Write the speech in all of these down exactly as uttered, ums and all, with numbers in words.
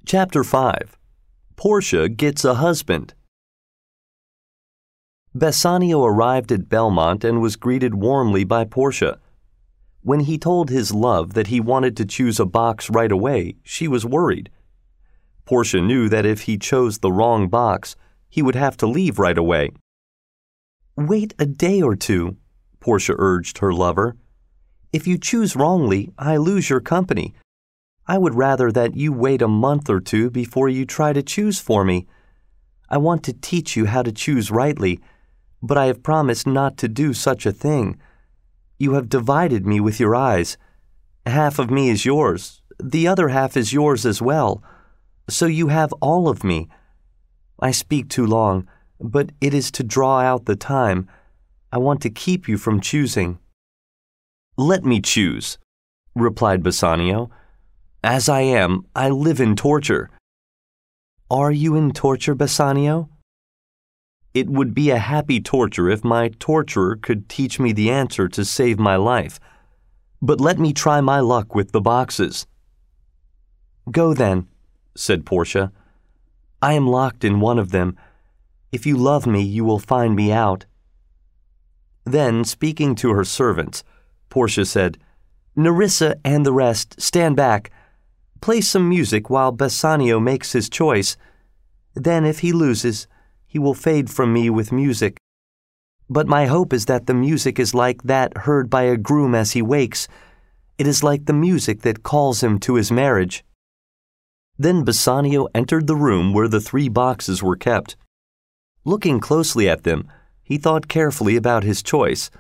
Chapter five. Portia Gets a Husband. Bassanio arrived at Belmont and was greeted warmly by Portia. When he told his love that he wanted to choose a box right away, she was worried. Portia knew that if he chose the wrong box, he would have to leave right away. "Wait a day or two," Portia urged her lover. "If you choose wrongly, I lose your company. I would rather that you wait a month or two before you try to choose for me. I want to teach you how to choose rightly, but I have promised not to do such a thing. You have divided me with your eyes. Half of me is yours, the other half is yours as well, so you have all of me. I speak too long, but it is to draw out the time. I want to keep you from choosing." "Let me choose," replied Bassanio. "As I am, I live in torture." "Are you in torture, Bassanio?" "It would be a happy torture if my torturer could teach me the answer to save my life. But let me try my luck with the boxes." "Go then," said Portia. "I am locked in one of them. If you love me, you will find me out." Then, speaking to her servants, Portia said, "Nerissa and the rest, stand back. Play some music while Bassanio makes his choice. Then, if he loses, he will fade from me with music. But my hope is that the music is like that heard by a groom as he wakes. It is like the music that calls him to his marriage." Then Bassanio entered the room where the three boxes were kept. Looking closely at them, he thought carefully about his choice.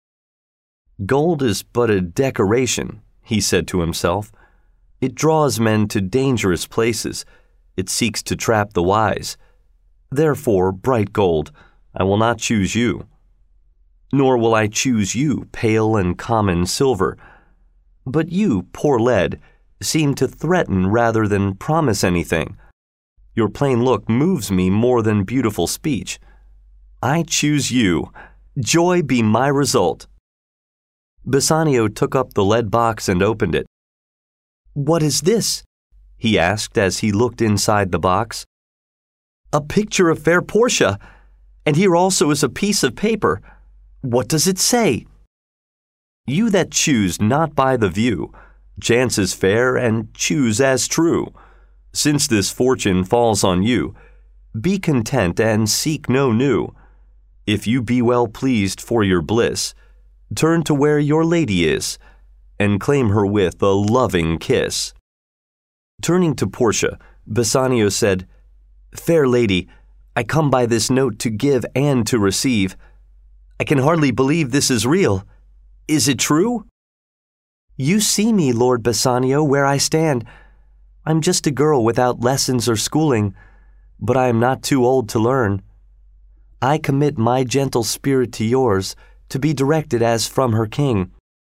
"Gold is but a decoration," he said to himself. "It draws men to dangerous places. It seeks to trap the wise. Therefore, bright gold, I will not choose you. Nor will I choose you, pale and common silver. But you, poor lead, seem to threaten rather than promise anything. Your plain look moves me more than beautiful speech. I choose you. Joy be my result." Bassanio took up the lead box and opened it. "What is this?" he asked as he looked inside the box. "A picture of fair Portia, and here also is a piece of paper. What does it say?" "You that choose not by the view, chance is fair and choose as true. Since this fortune falls on you, be content and seek no new. If you be well pleased for your bliss, turn to where your lady is, and claim her with a loving kiss." Turning to Portia, Bassanio said, "Fair lady, I come by this note to give and to receive. I can hardly believe this is real. Is it true?" "You see me, Lord Bassanio, where I stand. I'm just a girl without lessons or schooling, but I am not too old to learn. I commit my gentle spirit to yours, to be directed as from her king.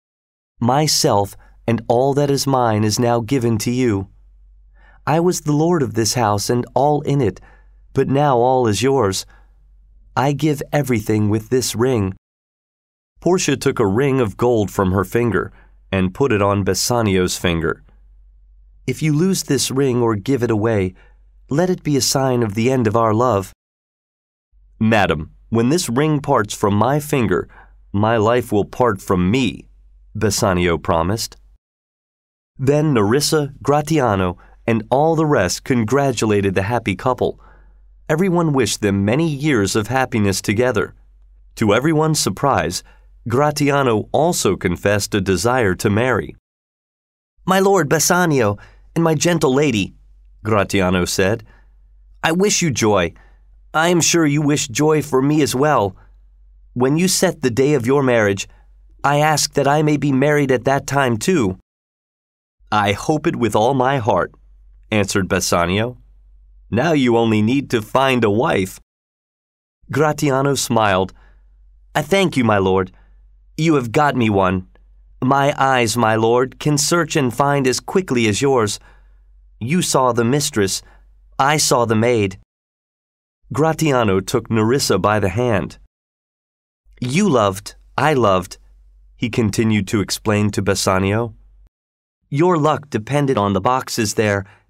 Myself and all that is mine is now given to you. I was the lord of this house and all in it, but now all is yours. I give everything with this ring." Portia took a ring of gold from her finger and put it on Bassanio's finger. "If you lose this ring or give it away, let it be a sign of the end of our love." "Madam, when this ring parts from my finger, my life will part from me," Bassanio promised. Then Nerissa, Gratiano, and all the rest congratulated the happy couple. Everyone wished them many years of happiness together. To everyone's surprise, Gratiano also confessed a desire to marry. "My lord Bassanio and my gentle lady," Gratiano said, "I wish you joy. I am sure you wish joy for me as well. When you set the day of your marriage, I ask that I may be married at that time too." "I hope it with all my heart," answered Bassanio. "Now you only need to find a wife." Gratiano smiled. "I thank you, my lord. You have got me one. My eyes, my lord, can search and find as quickly as yours. You saw the mistress, I saw the maid." Gratiano took Nerissa by the hand. "You loved, I loved," he continued to explain to Bassanio. "Your luck depended on the boxes there,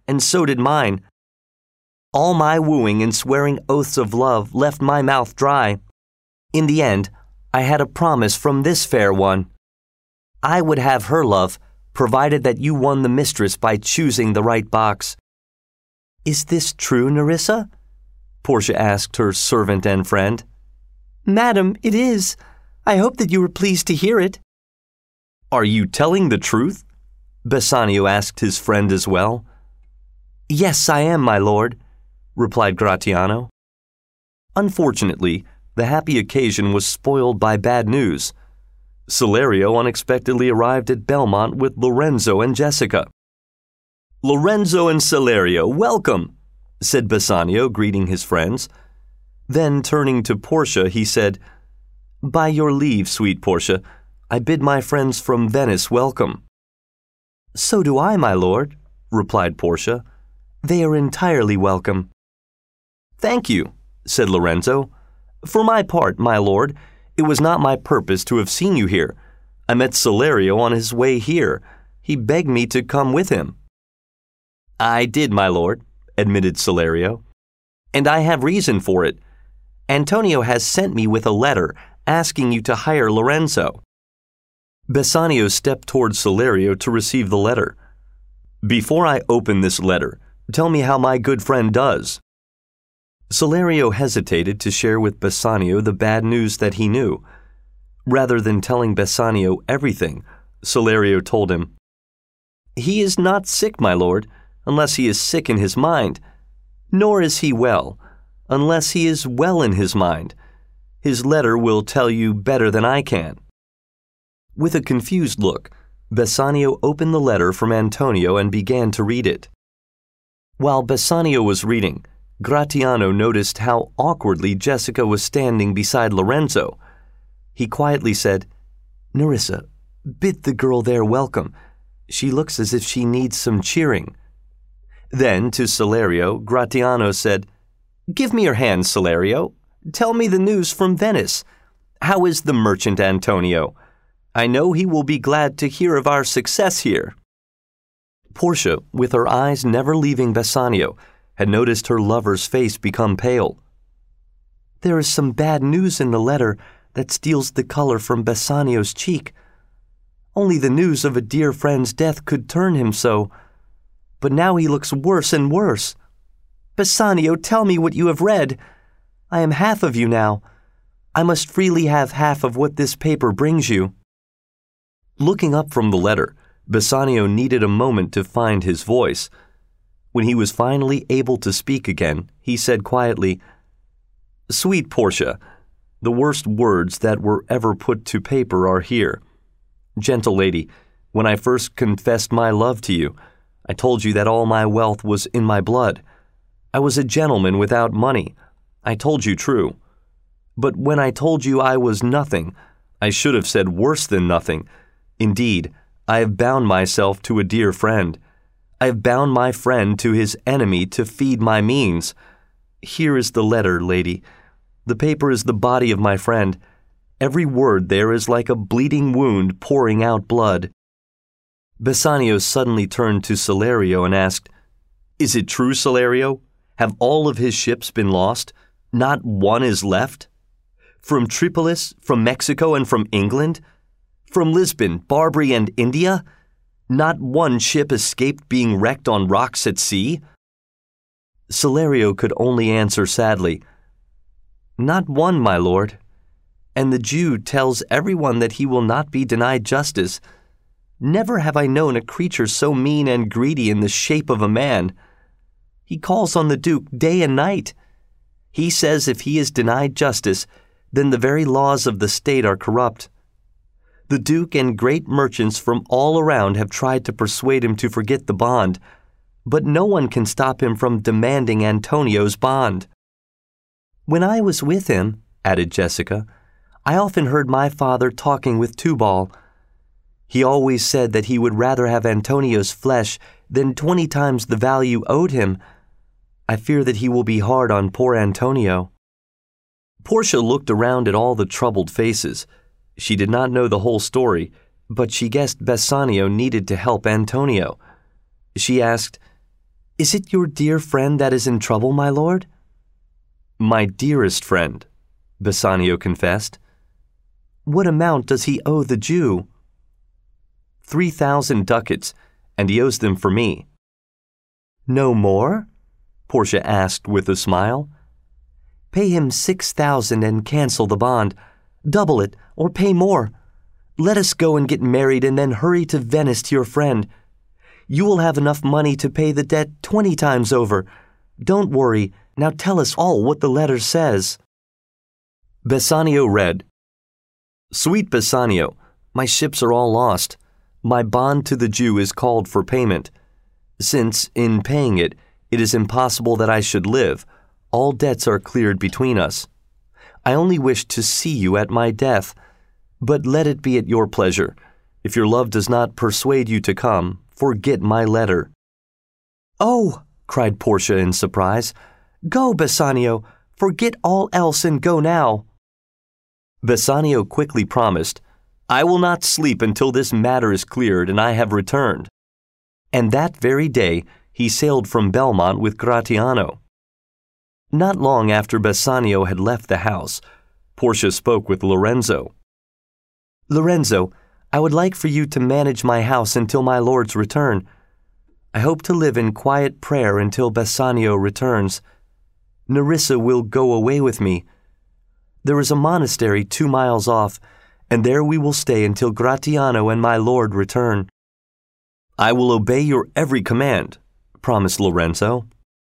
and so did mine. All my wooing and swearing oaths of love left my mouth dry. In the end, I had a promise from this fair one. I would have her love, provided that you won the mistress by choosing the right box. Is this true, Nerissa? Portia asked her servant and friend. Madam, it is. I hope that you were pleased to hear it. Are you telling the truth? Bassanio asked his friend as well. Yes, I am, my lord, replied Gratiano. Unfortunately, the happy occasion was spoiled by bad news. Salerio unexpectedly arrived at Belmont with Lorenzo and Jessica. Lorenzo and Salerio, welcome, said Bassanio, greeting his friends. Then, turning to Portia, he said, By your leave, sweet Portia, I bid my friends from Venice welcome. So do I, my lord, replied Portia. They are entirely welcome. Thank you, said Lorenzo. For my part, my lord, it was not my purpose to have seen you here. I met Salerio on his way here. He begged me to come with him. I did, my lord, admitted Salerio, and I have reason for it. Antonio has sent me with a letter asking you to hire Lorenzo. Bassanio stepped toward Salerio to receive the letter. Before I open this letter, tell me how my good friend does. Salerio hesitated to share with Bassanio the bad news that he knew. Rather than telling Bassanio everything, Salerio told him, He is not sick, my lord, unless he is sick in his mind, nor is he well, unless he is well in his mind. His letter will tell you better than I can. With a confused look, Bassanio opened the letter from Antonio and began to read it. While Bassanio was reading, Gratiano noticed how awkwardly Jessica was standing beside Lorenzo. He quietly said, Nerissa, bid the girl there welcome. She looks as if she needs some cheering. Then, to Salerio, Gratiano said, Give me your hand, Salerio. Tell me the news from Venice. How is the merchant Antonio? I know he will be glad to hear of our success here. Portia, with her eyes never leaving Bassanio, had noticed her lover's face become pale. There is some bad news in the letter that steals the color from Bassanio's cheek. Only the news of a dear friend's death could turn him so. But now he looks worse and worse. Bassanio, tell me what you have read. I am half of you now. I must freely have half of what this paper brings you. Looking up from the letter, Bassanio needed a moment to find his voice. When he was finally able to speak again, he said quietly, Sweet Portia, the worst words that were ever put to paper are here. Gentle lady, when I first confessed my love to you, I told you that all my wealth was in my blood. I was a gentleman without money. I told you true. But when I told you I was nothing, I should have said worse than nothing. Indeed, I have bound myself to a dear friend. I have bound my friend to his enemy to feed my means. Here is the letter, lady. The paper is the body of my friend. Every word there is like a bleeding wound pouring out blood. Bassanio suddenly turned to Salerio and asked, Is it true, Salerio? Have all of his ships been lost? Not one is left? From Tripolis, from Mexico, and from England? From Lisbon, Barbary, and India? Not one ship escaped being wrecked on rocks at sea? Salerio could only answer sadly, Not one, my lord. And the Jew tells everyone that he will not be denied justice. Never have I known a creature so mean and greedy in the shape of a man. He calls on the Duke day and night. He says if he is denied justice, then the very laws of the state are corrupt. The Duke and great merchants from all around have tried to persuade him to forget the bond, but no one can stop him from demanding Antonio's bond. When I was with him, added Jessica, I often heard my father talking with Tubal. He always said that he would rather have Antonio's flesh than twenty times the value owed him. I fear that he will be hard on poor Antonio. Portia looked around at all the troubled faces. She did not know the whole story, but she guessed Bassanio needed to help Antonio. She asked, Is it your dear friend that is in trouble, my lord? My dearest friend, Bassanio confessed. What amount does he owe the Jew? Three thousand ducats, and he owes them for me. No more? Portia asked with a smile. Pay him six thousand and cancel the bond. Double it, or pay more. Let us go and get married and then hurry to Venice to your friend. You will have enough money to pay the debt twenty times over. Don't worry. Now tell us all what the letter says. Bassanio read, Sweet Bassanio, my ships are all lost. My bond to the Jew is called for payment. Since, in paying it, it is impossible that I should live, all debts are cleared between us. I only wish to see you at my death, but let it be at your pleasure. If your love does not persuade you to come, forget my letter. Oh, cried Portia in surprise. Go, Bassanio, forget all else and go now. Bassanio quickly promised, I will not sleep until this matter is cleared and I have returned. And that very day he sailed from Belmont with Gratiano. Not long after Bassanio had left the house, Portia spoke with Lorenzo. Lorenzo, I would like for you to manage my house until my lord's return. I hope to live in quiet prayer until Bassanio returns. Nerissa will go away with me. There is a monastery two miles off, and there we will stay until Gratiano and my lord return. I will obey your every command, promised Lorenzo.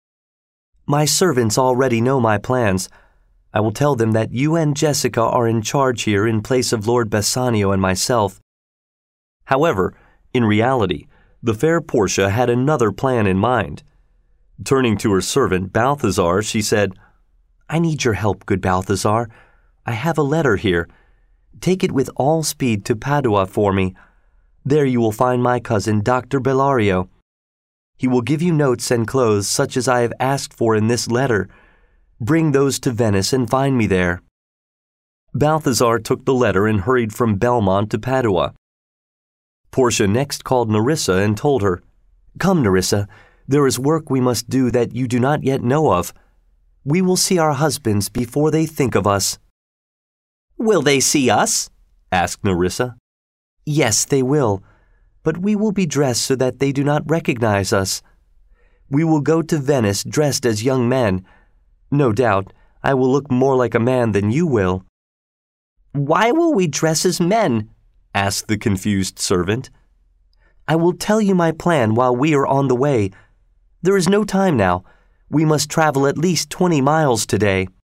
My servants already know my plans. I will tell them that you and Jessica are in charge here in place of Lord Bassanio and myself. However, in reality, the fair Portia had another plan in mind. Turning to her servant, Balthazar, she said, I need your help, good Balthazar. I have a letter here. Take it with all speed to Padua for me. There you will find my cousin, Doctor Bellario. He will give you notes and clothes such as I have asked for in this letter. Bring those to Venice and find me there. Balthazar took the letter and hurried from Belmont to Padua. Portia next called Nerissa and told her, Come, Nerissa, there is work we must do that you do not yet know of. We will see our husbands before they think of us. Will they see us? Asked Nerissa. Yes, they will, but we will be dressed so that they do not recognize us. We will go to Venice dressed as young men. No doubt, I will look more like a man than you will. Why will we dress as men? Asked the confused servant. I will tell you my plan while we are on the way. There is no time now. We must travel at least twenty miles today.